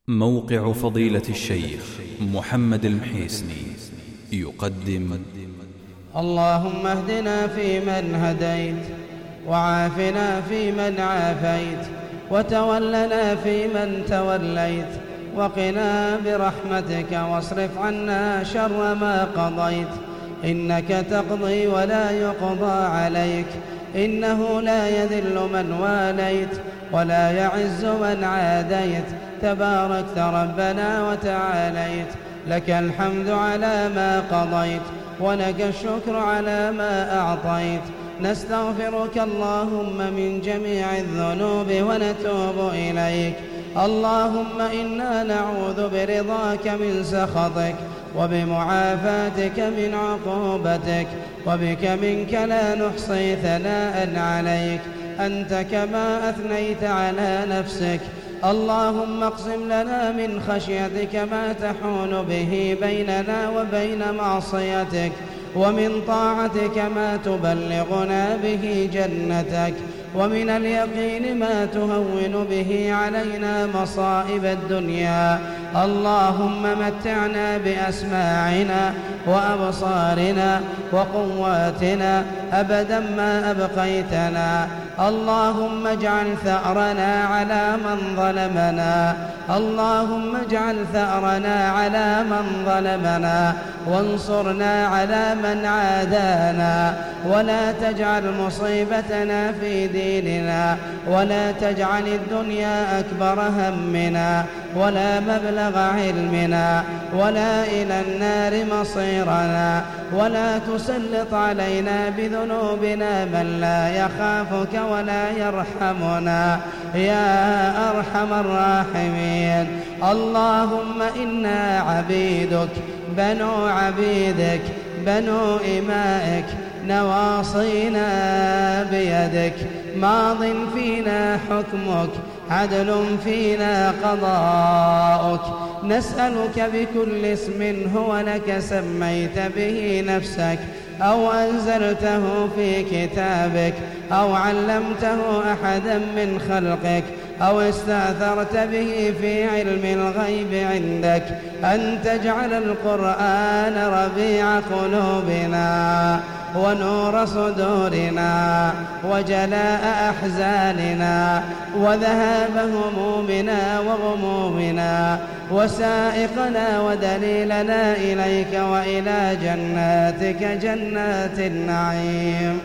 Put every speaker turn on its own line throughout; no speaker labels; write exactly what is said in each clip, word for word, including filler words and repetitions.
موقع فضيلة الشيخ محمد المحيسني يقدم
اللهم اهدنا فيمن هديت، وعافنا فيمن عافيت، وتولنا فيمن توليت، وقنا برحمتك واصرف عنا شر ما قضيت. إنك تقضي ولا يقضى عليك، إنه لا يذل من واليت ولا يعز من عاديت. تباركت ربنا وتعاليت، لك الحمد على ما قضيت، ولك الشكر على ما أعطيت. نستغفرك اللهم من جميع الذنوب ونتوب إليك. اللهم إنا نعوذ برضاك من سخطك، وبمعافاتك من عقوبتك، وبك منك لا نحصي ثناء عليك، أنت كما أثنيت على نفسك. اللهم اقسم لنا من خشيتك ما تحول به بيننا وبين معصيتك، ومن طاعتك ما تبلغنا به جنتك، ومن اليقين ما تهون به علينا مصائب الدنيا. اللهم متعنا بأسماعنا وأبصارنا وقواتنا أبدا ما أبقيتنا. اللهم اجعل ثأرنا على من ظلمنا، اللهم اجعل ثأرنا على من ظلمنا، وانصرنا على من عادانا، ولا تجعل مصيبتنا في ديننا، ولا تجعل الدنيا أكبر همنا ولا مبلغ علمنا، ولا إلى النار مصيرنا، ولا تسلط علينا بذنوبنا من لا يخافك ولا يرحمنا يا أرحم الراحمين. اللهم إنا عبيدك بنو عبيدك بنو إمائك، نواصينا بيدك، ماض فينا حكمك، عدل فينا قضاؤك. نسألك بكل اسم هو لك سميت به نفسك، أو أنزلته في كتابك، أو علمته أحدا من خلقك، أو استأثرت به في علم الغيب عندك، أن تجعل القرآن ربيع قلوبنا ونور صدورنا وجلاء أحزاننا وذهاب همومنا وغمومنا، وسائقنا ودليلنا إليك وإلى جناتك جنات النعيم.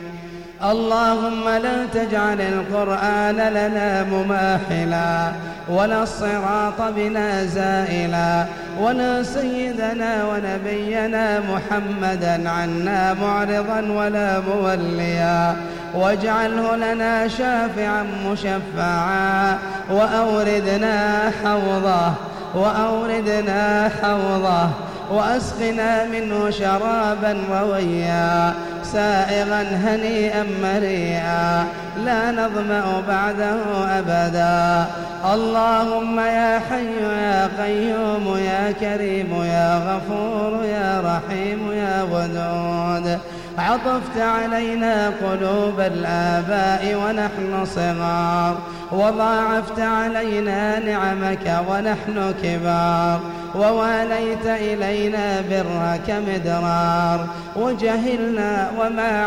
اللهم لا تجعل القرآن لنا مماحلا، ولا الصراط بنا زائلا، ولا سيدنا ونبينا محمدا عنا معرضا ولا موليا، واجعله لنا شافعا مشفعا، وأوردنا حوضه وأوردنا حوضه وأسقنا منه شرابا رويا سائغا هنيئا مريئا لا نظمأ بعده أبدا. اللهم يا حي يا قيوم يا كريم يا غفور يا رحيم يا ودود، عطفت علينا قلوب الآباء ونحن صغار، وضاعفت علينا نعمك ونحن كبار، وواليت إلينا برك مدرار، وجهلنا وما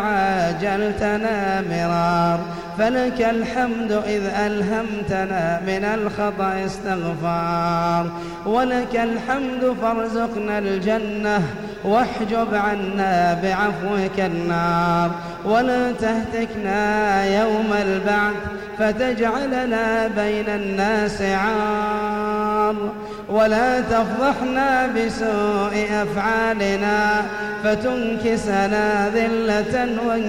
عاجلتنا مرار. فلك الحمد إذ ألهمتنا من الخطأ استغفار، ولك الحمد فارزقنا الجنة، واحجب عنا بعفوك النار، ولا تهتكنا يوم البعث فتجعلنا بين الناس عار، ولا تفضحنا بسوء أفعالنا فتنكسنا ذلة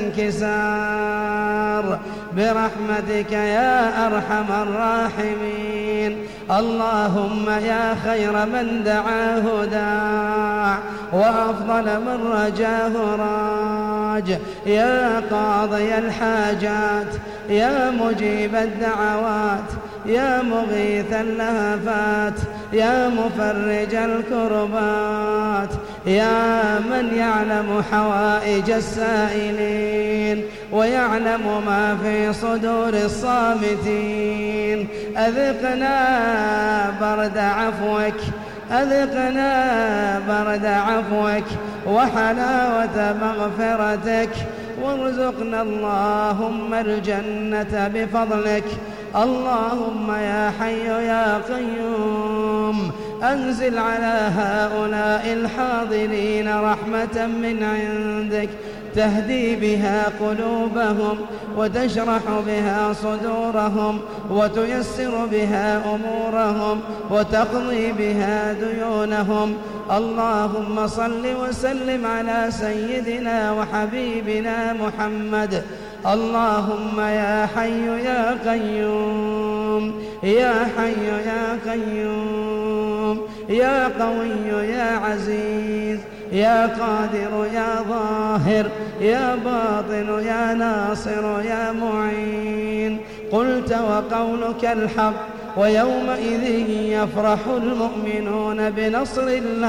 وانكسار، برحمتك يا أرحم الراحمين. اللهم يا خير من دعاه داع، وأفضل من رجاه راج، يا قاضي الحاجات، يا مجيب الدعوات، يا مغيث اللهفات، يا مفرج الكربات، يا من يعلم حوائج السائلين ويعلم ما في صدور الصامتين، أذقنا برد عفوك أذقنا برد عفوك وحلاوة مغفرتك وارزقنا اللهم الجنة بفضلك. اللهم يا حي يا قيوم أنزل على هؤلاء الحاضرين رحمة من عندك تهدي بها قلوبهم وتشرح بها صدورهم وتيسر بها أمورهم وتقضي بها ديونهم. اللهم صل وسلم على سيدنا وحبيبنا محمد. اللهم يا حي يا قيوم يا حي يا قيوم يا قوي يا عزيز يا قادر يا ظاهر يا باطن يا ناصر يا معين. قلت وقولك الحق ويومئذ يفرح المؤمنون بنصر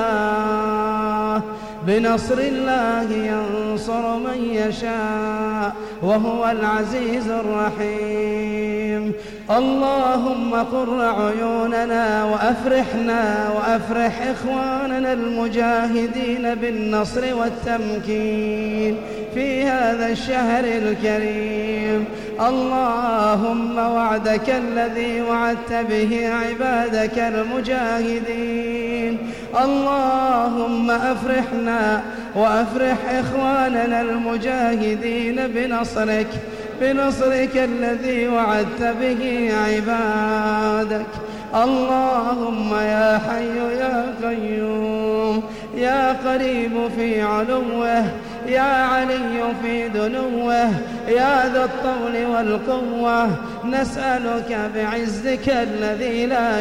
الله بنصر الله ينصر من يشاء وهو العزيز الرحيم. اللهم قر عيوننا وأفرحنا وأفرح إخواننا المجاهدين بالنصر والتمكين في هذا الشهر الكريم. اللهم وعدك الذي وعدت به عبادك المجاهدين اللهم أفرحنا وأفرح إخواننا المجاهدين بنصرك بنصرك الذي وعدت به عبادك. اللهم يا حي يا قيوم يا قريب في علوه يا علي في دنوه يا ذا الطول والقوة نسألك بعزك الذي لا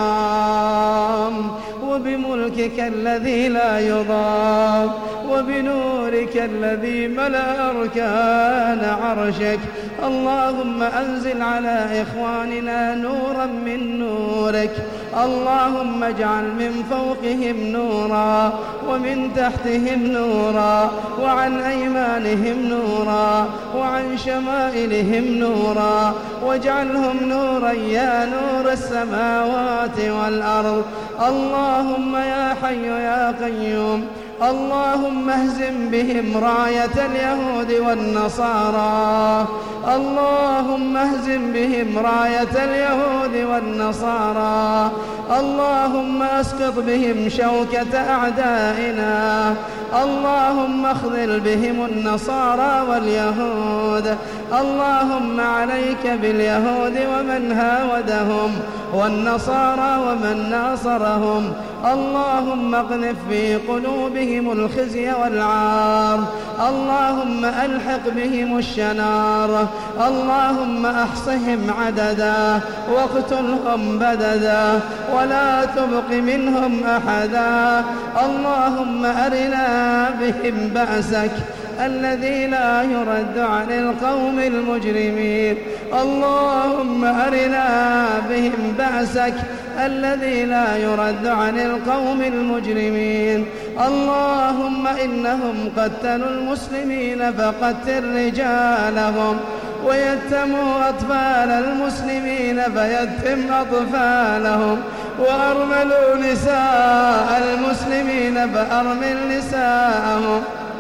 يرام وبملكك الذي لا يضام وبنورك الذي ملأ أركان عرشك. اللهم أنزل على إخواننا نورا من نورك. اللهم اجعل من فوقهم نورا ومن تحتهم نورا وعن أيمانهم نورا وعن شمائلهم نورا واجعلهم نورا يا نور السماوات والأرض. اللهم يا حي يا قيوم اللهم اهزم بهم راية اليهود والنصارى. اللهم اهزم بهم راية اليهود والنصارى. اللهم اسقط بهم شوكة أعدائنا. اللهم اخذل بهم النصارى واليهود. اللهم عليك باليهود ومن هاودهم والنصارى ومن ناصرهم. اللهم اقذف في قلوبهم الخزي والعار. اللهم ألحق بهم الشنار. اللهم أحصهم عددا واقتلهم بددا ولا تبق منهم أحدا. اللهم أرنا بهم بأسك الذي لا يرد عن القوم المجرمين. اللهم أرنا بهم بأسك الذي لا يرد عن القوم المجرمين. اللهم إنهم قتلوا المسلمين فقتل رجالهم ويتموا أطفال المسلمين فيتم أطفالهم وأرملوا نساء المسلمين فأرمل نساءهم.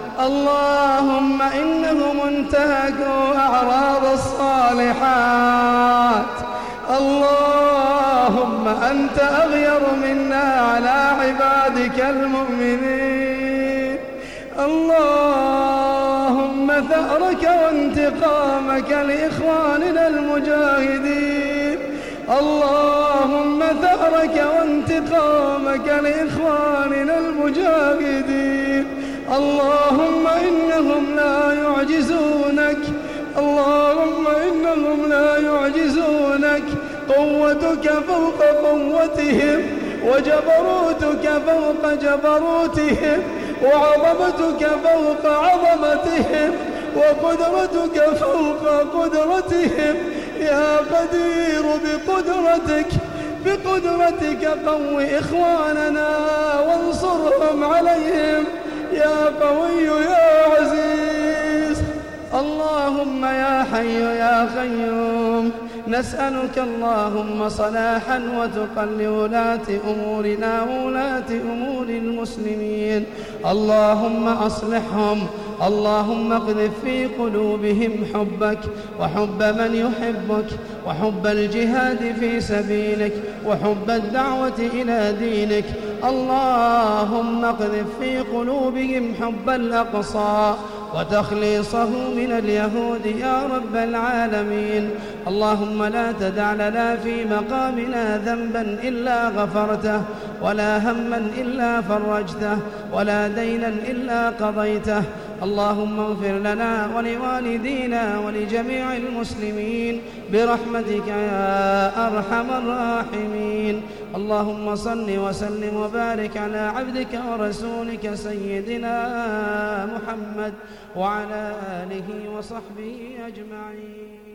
اللهم إنهم انتهكوا أعراض الصالحات. اللهم أنت أغير منا على عبادك المؤمنين. اللهم ثأرك وانتقامك لإخواننا المجاهدين. اللهم ثأرك وانتقامك لإخواننا المجاهدين. اللهم إنهم لا يعجزونك. اللهم إنهم لا يعجزونك. قوتك فوق قوتهم وجبروتك فوق جبروتهم وعظمتك فوق عظمتهم وقدرتك فوق قدرتهم. يا قدير بقدرتك بقدرتك قو إخواننا وانصرهم عليهم يا قوي يا عزيز. اللهم يا حي يا قيوم نسألك اللهم صلاحا وتقى لولاة أمورنا وولاة أمور المسلمين. اللهم أصلحهم، اللهم اقذف في قلوبهم حبك وحب من يحبك وحب الجهاد في سبيلك وحب الدعوة إلى دينك. اللهم اقذف في قلوبهم حب الأقصى وتخليصه من اليهود يا رب العالمين. اللهم لا تدع لنا في مقامنا ذنبا إلا غفرته، ولا هما إلا فرجته، ولا دينا إلا قضيته. اللهم اغفر لنا ولوالدينا ولجميع المسلمين برحمتك يا أرحم الراحمين. اللهم صل وسلم وبارك على عبدك ورسولك سيدنا محمد وعلى آله وصحبه أجمعين.